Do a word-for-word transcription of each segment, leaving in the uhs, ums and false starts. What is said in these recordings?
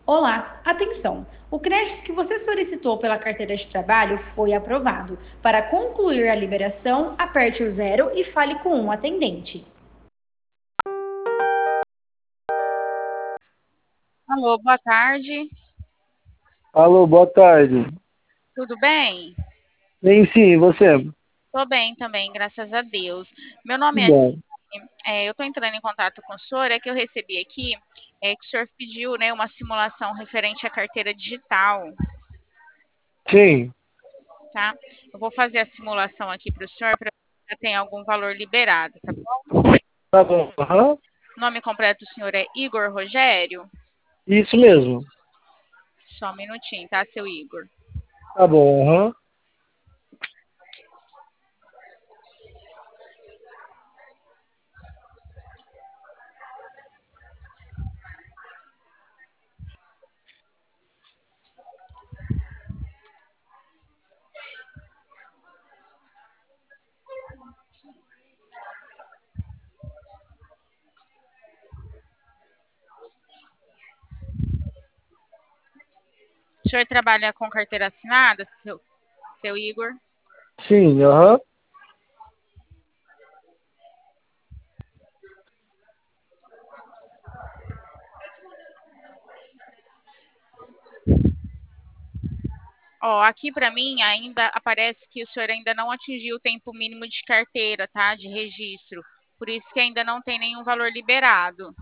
Olá, atenção! O crédito que você solicitou pela carteira de trabalho foi aprovado. Para concluir a liberação, aperte o zero e fale com um atendente. Alô, boa tarde. Alô, boa tarde. Tudo bem? Sim, sim, e você? Tô bem também, graças a Deus. Meu Que nome é, bom. é, eu estou entrando em contato com o senhor, é que eu recebi aqui, é que o senhor pediu, né, uma simulação referente à carteira digital, Sim, tá? Eu vou fazer a simulação aqui para o senhor para ver se tem algum valor liberado, tá bom? tá bom. Aham. O nome completo do senhor é Igor Rogério? Isso mesmo. Só um minutinho, tá, seu Igor? Tá bom, aham. O senhor trabalha com carteira assinada, seu, seu Igor? Sim, aham. Ó, aqui para mim ainda aparece que o senhor ainda não atingiu o tempo mínimo de carteira, tá? De registro. Por isso que ainda não tem nenhum valor liberado.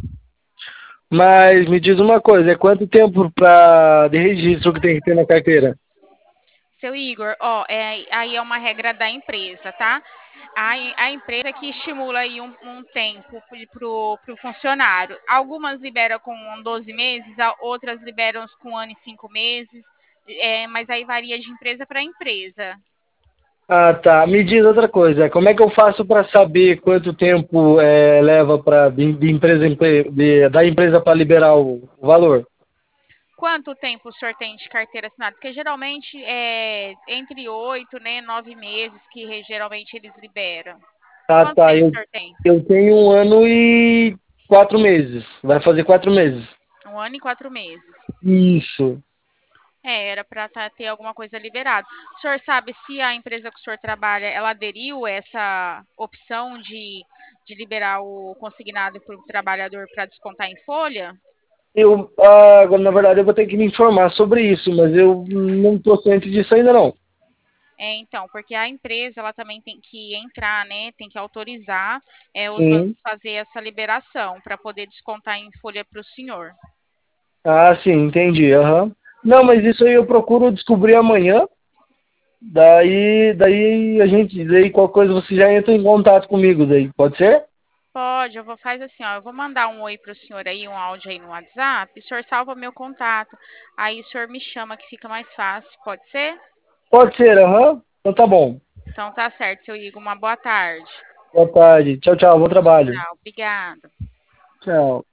Mas me diz uma coisa, é quanto tempo pra, de registro que tem que ter na carteira? Seu Igor, ó, é, aí é uma regra da empresa, tá? A, a empresa que estimula aí um, um tempo pro, pro funcionário. Algumas liberam com doze meses, outras liberam com um ano e cinco meses, é, mas aí varia de empresa para empresa. Ah, tá. Me diz outra coisa, como é que eu faço para saber quanto tempo é, leva para de, de empresa em empre- de- da empresa para liberar o valor? Quanto tempo o senhor tem de carteira assinada? Porque geralmente é entre oito, né, nove meses que re- geralmente eles liberam. Ah, Quanto tá. tempo o Eu, senhor tem? eu tenho um ano e quatro meses. Vai fazer quatro meses. Um ano e quatro meses. Isso. É, era para ter alguma coisa liberada. O senhor sabe se a empresa que o senhor trabalha, ela aderiu a essa opção de, de liberar o consignado para o trabalhador para descontar em folha? Eu, ah, agora, na verdade, eu vou ter que me informar sobre isso, mas eu não estou ciente disso ainda não. É, então, porque a empresa ela também tem que entrar, né? Tem que autorizar é, os Sim. bancos fazer essa liberação para poder descontar em folha para o senhor. Ah, sim, entendi. Aham. Não, mas isso aí eu procuro descobrir amanhã. Daí, daí a gente, daí qualquer coisa você já entra em contato comigo, daí, pode ser? Pode, eu vou fazer assim, ó, eu vou mandar um oi para o senhor aí, um áudio aí no WhatsApp, o senhor salva meu contato, aí o senhor me chama que fica mais fácil, pode ser? Pode ser, aham. Então tá bom. Então tá certo, seu Igor, uma boa tarde. Boa tarde. Tchau, tchau. Bom trabalho. Tchau, obrigada. Tchau.